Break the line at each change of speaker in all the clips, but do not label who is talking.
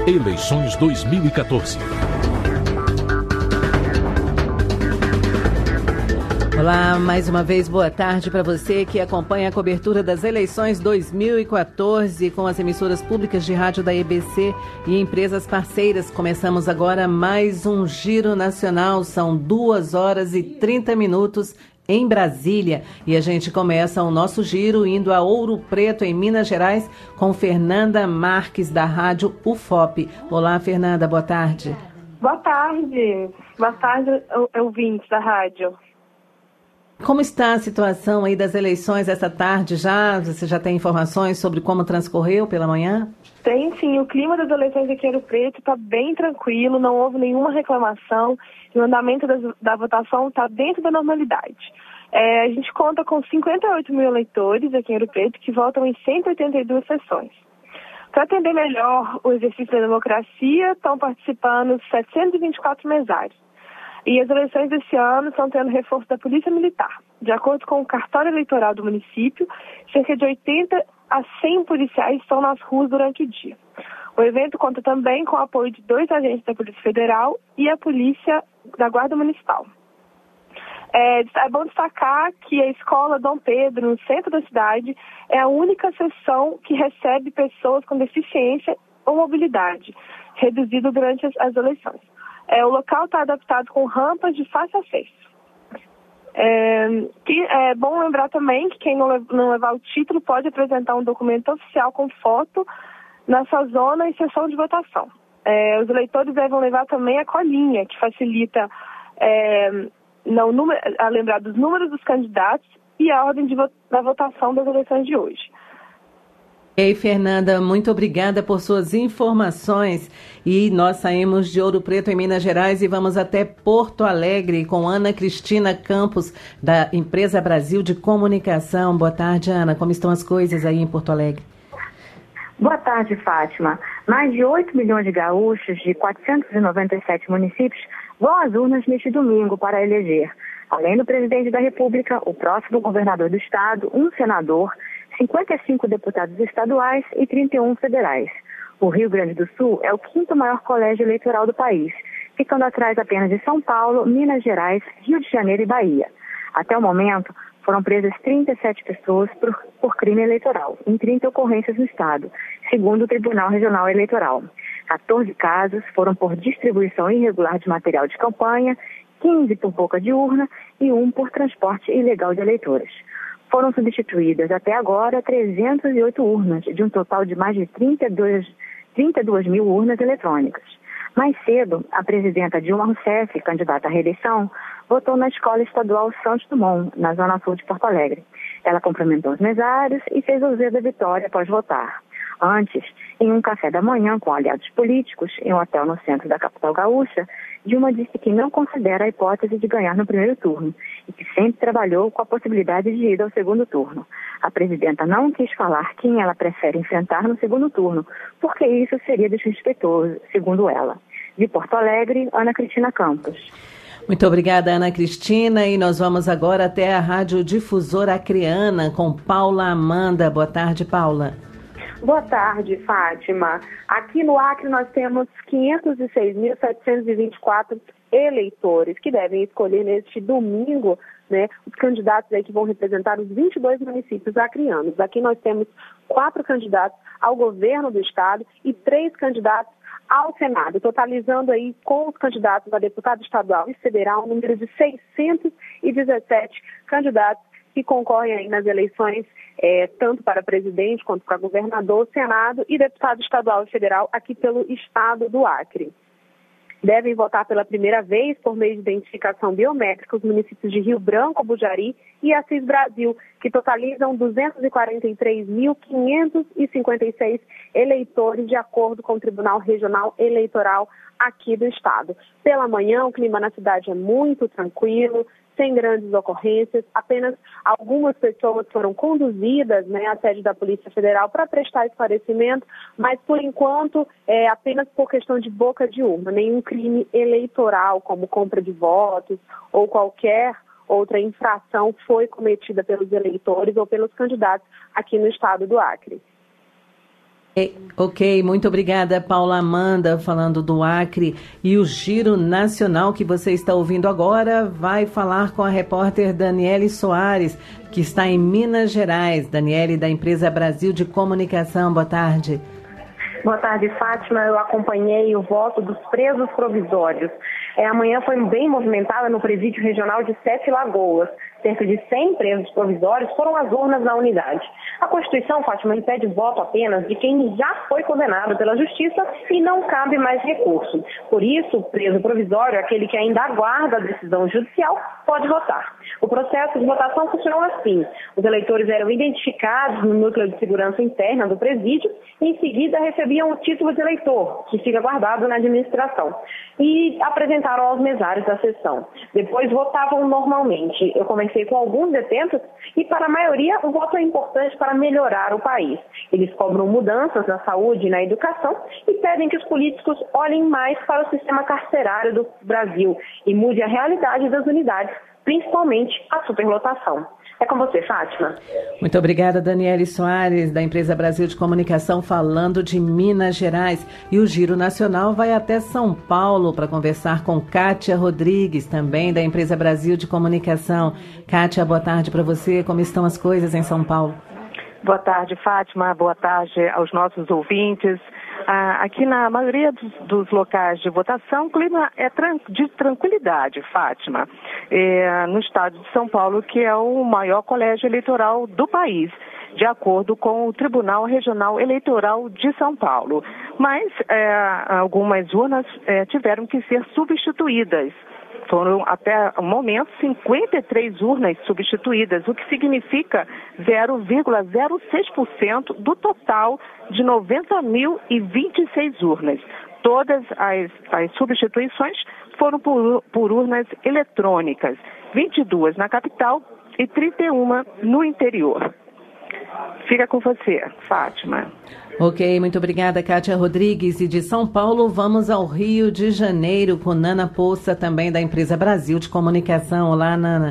Eleições 2014.
Olá, mais uma vez boa tarde para você que acompanha a cobertura das eleições 2014 com as emissoras públicas de rádio da EBC e empresas parceiras. Começamos agora mais um Giro Nacional, são 2 horas e 30 minutos em Brasília. E a gente começa o nosso giro indo a Ouro Preto, em Minas Gerais, com Fernanda Marques, da rádio UFOP. Olá, Fernanda, boa tarde.
Boa tarde. Boa tarde, ouvintes da rádio.
Como está a situação aí das eleições essa tarde já? Você já tem informações sobre como transcorreu pela manhã?
Tem sim, o clima das eleições aqui em Ouro Preto está bem tranquilo, não houve nenhuma reclamação e o andamento da votação está dentro da normalidade. A gente conta com 58 mil eleitores aqui em Ouro Preto que votam em 182 sessões. Para atender melhor o exercício da democracia, estão participando 724 mesários. E as eleições desse ano estão tendo reforço da Polícia Militar. De acordo com o cartório eleitoral do município, cerca de 80 a 100 policiais estão nas ruas durante o dia. O evento conta também com o apoio de 2 agentes da Polícia Federal e a Polícia da Guarda Municipal. É bom destacar que a Escola Dom Pedro, no centro da cidade, é a única seção que recebe pessoas com deficiência ou mobilidade, reduzido durante as eleições. O local está adaptado com rampas de fácil acesso. É bom lembrar também que quem não levar o título pode apresentar um documento oficial com foto nessa zona e sessão de votação. Os eleitores devem levar também a colinha, que facilita a lembrar dos números dos candidatos e a ordem da votação das eleições de hoje.
Ei, Fernanda, muito obrigada por suas informações. E nós saímos de Ouro Preto, em Minas Gerais, e vamos até Porto Alegre com Ana Cristina Campos, da Empresa Brasil de Comunicação. Boa tarde, Ana. Como estão as coisas aí em Porto Alegre?
Boa tarde, Fátima. Mais de 8 milhões de gaúchos de 497 municípios vão às urnas neste domingo para eleger, além do presidente da República, o próximo governador do estado, um senador, 55 deputados estaduais e 31 federais. O Rio Grande do Sul é o 5º maior colégio eleitoral do país, ficando atrás apenas de São Paulo, Minas Gerais, Rio de Janeiro e Bahia. Até o momento, foram presas 37 pessoas por crime eleitoral, em 30 ocorrências no estado, segundo o Tribunal Regional Eleitoral. 14 casos foram por distribuição irregular de material de campanha, 15 por boca de urna e 1 por transporte ilegal de eleitores. Foram substituídas até agora 308 urnas, de um total de mais de 32 mil urnas eletrônicas. Mais cedo, a presidenta Dilma Rousseff, candidata à reeleição, votou na Escola Estadual Santos Dumont, na Zona Sul de Porto Alegre. Ela cumprimentou os mesários e fez o Z da vitória após votar. Antes, em um café da manhã com aliados políticos, em um hotel no centro da capital gaúcha, Dilma disse que não considera a hipótese de ganhar no primeiro turno e que sempre trabalhou com a possibilidade de ir ao segundo turno. A presidenta não quis falar quem ela prefere enfrentar no segundo turno, porque isso seria desrespeitoso, segundo ela. De Porto Alegre, Ana Cristina Campos.
Muito obrigada, Ana Cristina. E nós vamos agora até a Rádio Difusora Acreana com Paula Amanda. Boa tarde, Paula.
Boa tarde, Fátima. Aqui no Acre nós temos 506.724 eleitores que devem escolher neste domingo, os candidatos aí que vão representar os 22 municípios acreanos. Aqui nós temos 4 candidatos ao governo do estado e 3 candidatos ao Senado, totalizando aí com os candidatos a deputado estadual e federal um número de 617 candidatos que concorrem aí nas eleições, tanto para presidente quanto para governador, Senado e deputado estadual e federal aqui pelo estado do Acre. Devem votar pela primeira vez por meio de identificação biométrica os municípios de Rio Branco, Bujari e Assis Brasil, que totalizam 243.556 eleitores, de acordo com o Tribunal Regional Eleitoral aqui do estado. Pela manhã, o clima na cidade é muito tranquilo, sem grandes ocorrências, apenas algumas pessoas foram conduzidas à sede da Polícia Federal para prestar esclarecimento, mas por enquanto é apenas por questão de boca de urna, nenhum crime eleitoral como compra de votos ou qualquer outra infração foi cometida pelos eleitores ou pelos candidatos aqui no estado do Acre.
Ok, muito obrigada, Paula Amanda, falando do Acre. E o Giro Nacional que você está ouvindo agora vai falar com a repórter Daniele Soares, que está em Minas Gerais. Daniele, da empresa Brasil de Comunicação, boa tarde.
Boa tarde, Fátima. Eu acompanhei o voto dos presos provisórios. Amanhã foi bem movimentada no presídio regional de Sete Lagoas. Cerca de 100 presos provisórios foram às urnas na unidade. A Constituição, Fátima, impede voto apenas de quem já foi condenado pela Justiça e não cabe mais recurso. Por isso, o preso provisório, aquele que ainda aguarda a decisão judicial, pode votar. O processo de votação funcionou assim. Os eleitores eram identificados no núcleo de segurança interna do presídio e, em seguida, recebiam o título de eleitor, que fica guardado na administração, e apresentaram aos mesários da sessão. Depois, votavam normalmente. Eu conversei com alguns detentos e, para a maioria, o voto é importante para melhorar o país. Eles cobram mudanças na saúde e na educação e pedem que os políticos olhem mais para o sistema carcerário do Brasil e mude a realidade das unidades, principalmente a superlotação. É com você, Fátima.
Muito obrigada, Daniele Soares, da empresa Brasil de Comunicação, falando de Minas Gerais. E o Giro Nacional vai até São Paulo para conversar com Kátia Rodrigues, também da empresa Brasil de Comunicação. Kátia, boa tarde para você. Como estão as coisas em São Paulo?
Boa tarde, Fátima. Boa tarde aos nossos ouvintes. Aqui na maioria dos locais de votação, o clima é de tranquilidade, Fátima. No estado de São Paulo, que é o maior colégio eleitoral do país, de acordo com o Tribunal Regional Eleitoral de São Paulo. Mas algumas urnas tiveram que ser substituídas. Foram, até o momento, 53 urnas substituídas, o que significa 0,06% do total de 90.026 urnas. Todas as substituições foram por urnas eletrônicas, 22 na capital e 31 no interior. Fica com você, Fátima.
Ok, muito obrigada, Kátia Rodrigues. E de São Paulo, vamos ao Rio de Janeiro com Nana Poça, também da empresa Brasil de Comunicação. Olá, Nana.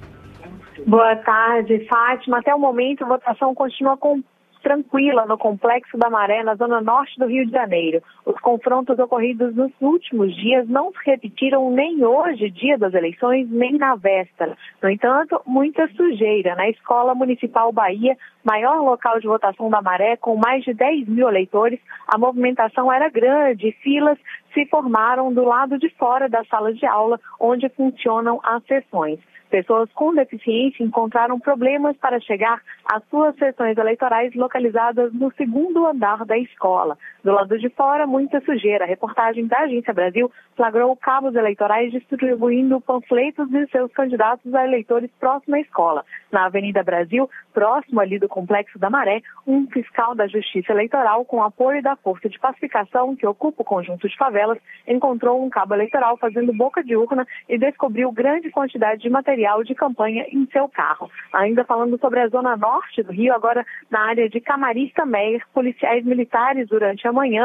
Boa tarde, Fátima. Até o momento, a votação continua tranquila no Complexo da Maré, na zona norte do Rio de Janeiro. Os confrontos ocorridos nos últimos dias não se repetiram nem hoje, dia das eleições, nem na véspera. No entanto, muita sujeira na Escola Municipal Bahia, maior local de votação da Maré, com mais de 10 mil eleitores. A movimentação era grande e filas se formaram do lado de fora da sala de aula, onde funcionam as sessões. Pessoas com deficiência encontraram problemas para chegar às suas sessões eleitorais localizadas no segundo andar da escola. Do lado de fora, muita sujeira. A reportagem da Agência Brasil flagrou cabos eleitorais distribuindo panfletos de seus candidatos a eleitores próximo à escola. Na Avenida Brasil, próximo ali do Complexo da Maré, um fiscal da Justiça Eleitoral, com apoio da Força de Pacificação, que ocupa o conjunto de favelas, encontrou um cabo eleitoral fazendo boca de urna e descobriu grande quantidade de material de campanha em seu carro. Ainda falando sobre a zona norte do Rio, agora na área de Camarista Meyer, policiais militares durante a manhã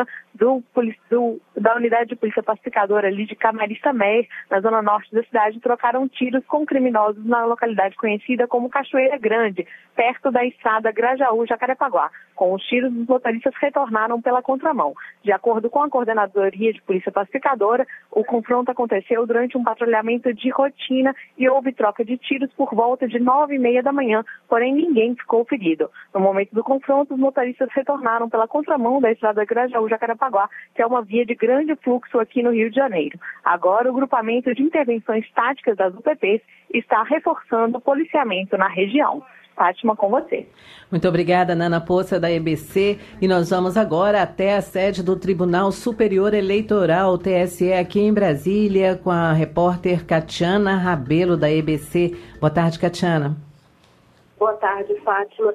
da unidade de polícia pacificadora ali de Camarista Meyer, na zona norte da cidade, trocaram tiros com criminosos na localidade conhecida como Cachoeira Grande, perto da estrada Grajaú-Jacarepaguá. Com os tiros, os motoristas retornaram pela contramão. De acordo com a Coordenadoria de Polícia Pacificadora, o confronto aconteceu durante um patrulhamento de rotina e houve troca de tiros por volta de 9h30 da manhã, porém ninguém ficou ferido. No momento do confronto, os motoristas retornaram pela contramão da estrada Grajaú-Jacarepaguá, que é uma via de grande fluxo aqui no Rio de Janeiro. Agora, o grupamento de intervenções táticas das UPPs está reforçando o policiamento na região. Fátima, com você.
Muito obrigada, Nana Poça, da EBC. E nós vamos agora até a sede do Tribunal Superior Eleitoral, TSE, aqui em Brasília, com a repórter Catiana Rabelo, da EBC. Boa tarde, Catiana.
Boa tarde, Fátima.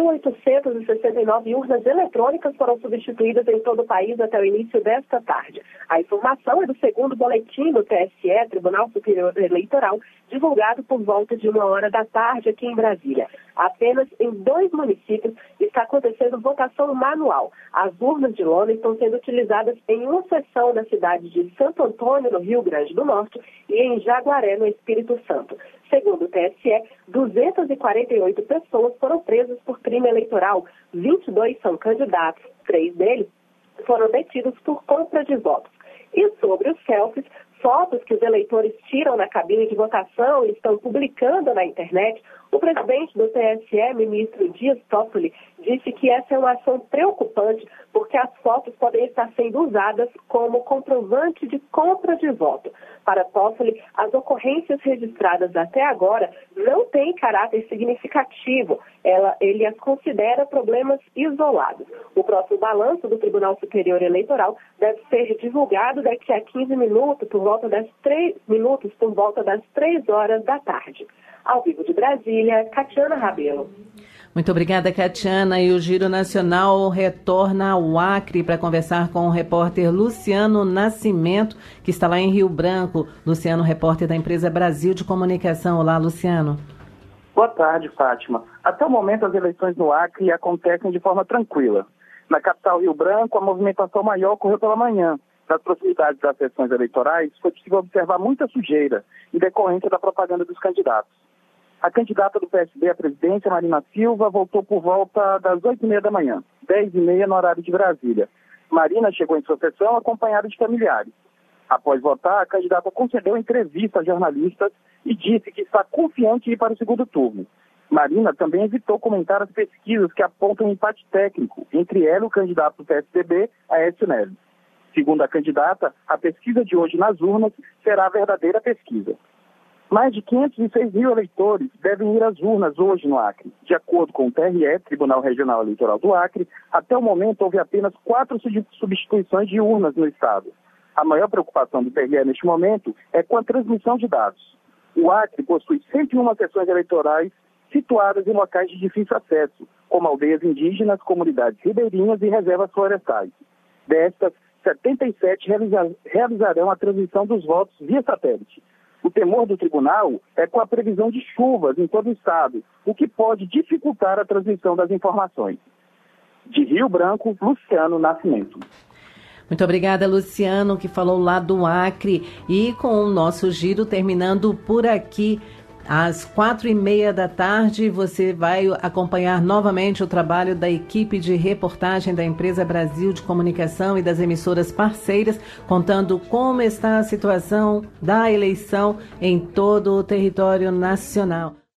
1.869 urnas eletrônicas foram substituídas em todo o país até o início desta tarde. A informação é do segundo boletim do TSE, Tribunal Superior Eleitoral, divulgado por volta de 13h aqui em Brasília. Apenas em 2 municípios está acontecendo votação manual. As urnas de lona estão sendo utilizadas em uma seção na cidade de Santo Antônio, no Rio Grande do Norte, e em Jaguaré, no Espírito Santo. Segundo o TSE, 248 pessoas foram presas por crime eleitoral. 22 são candidatos, 3 deles foram detidos por compra de votos. E sobre os selfies, fotos que os eleitores tiram na cabine de votação e estão publicando na internet, o presidente do TSE, ministro Dias Toffoli, disse que essa é uma ação preocupante porque as fotos podem estar sendo usadas como comprovante de compra de voto. Para Toffoli, as ocorrências registradas até agora não têm caráter significativo. Ele as considera problemas isolados. O próximo balanço do Tribunal Superior Eleitoral deve ser divulgado daqui a 15 minutos, por volta das 3 horas da tarde. Ao vivo de Brasília, Catiana Rabelo.
Muito obrigada, Catiana. E o Giro Nacional retorna ao Acre para conversar com o repórter Luciano Nascimento, que está lá em Rio Branco. Luciano, repórter da empresa Brasil de Comunicação. Olá, Luciano.
Boa tarde, Fátima. Até o momento, as eleições no Acre acontecem de forma tranquila. Na capital Rio Branco, a movimentação maior ocorreu pela manhã. Nas proximidades das sessões eleitorais, foi possível observar muita sujeira em decorrência da propaganda dos candidatos. A candidata do PSB à presidência, Marina Silva, voltou por volta das 8h30 da manhã, 10h30 no horário de Brasília. Marina chegou em sua sessão acompanhada de familiares. Após votar, a candidata concedeu entrevista a jornalistas e disse que está confiante em ir para o segundo turno. Marina também evitou comentar as pesquisas que apontam um empate técnico entre ela e o candidato do PSDB, Aécio Neves. Segundo a candidata, a pesquisa de hoje nas urnas será a verdadeira pesquisa. Mais de 506 mil eleitores devem ir às urnas hoje no Acre. De acordo com o TRE, Tribunal Regional Eleitoral do Acre, até o momento houve apenas 4 substituições de urnas no estado. A maior preocupação do TRE neste momento é com a transmissão de dados. O Acre possui 101 sessões eleitorais situadas em locais de difícil acesso, como aldeias indígenas, comunidades ribeirinhas e reservas florestais. Destas, 77 realizarão a transmissão dos votos via satélite. O temor do tribunal é com a previsão de chuvas em todo o estado, o que pode dificultar a transmissão das informações. De Rio Branco, Luciano Nascimento.
Muito obrigada, Luciano, que falou lá do Acre. E com o nosso giro terminando por aqui, às 4h30 da tarde, você vai acompanhar novamente o trabalho da equipe de reportagem da empresa Brasil de Comunicação e das emissoras parceiras, contando como está a situação da eleição em todo o território nacional.